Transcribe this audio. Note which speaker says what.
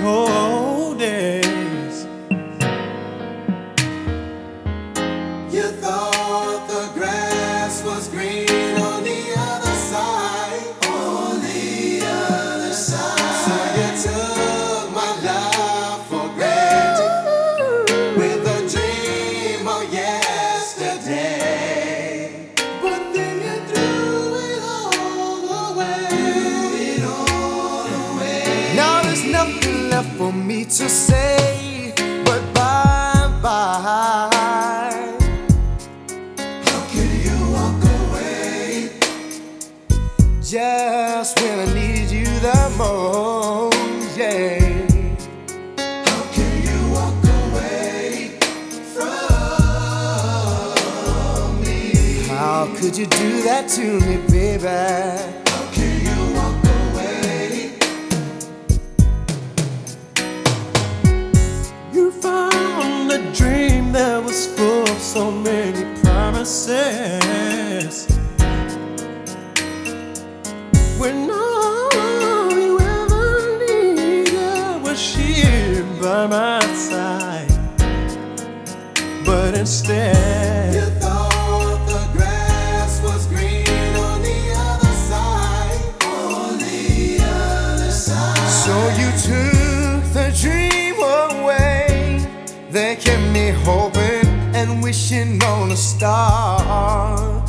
Speaker 1: old days.
Speaker 2: You thought the grass was green on the other side. On the other side. So you took my love for granted with a dream of yesterday. But then you threw it all away.
Speaker 3: Now there's nothing left for me to say but bye-bye.
Speaker 2: How can you walk away?
Speaker 3: Just when I needed you the most, yeah.
Speaker 2: How can you walk away from me?
Speaker 3: How could you do that to me, baby?
Speaker 2: How can you walk away?
Speaker 1: You found a dream that was full of so many promises, when all you ever needed was here by my side. But instead,
Speaker 2: You thought the grass was green on the other side. On the other side.
Speaker 3: So you took the dream away that kept me hoping and wishing on a star.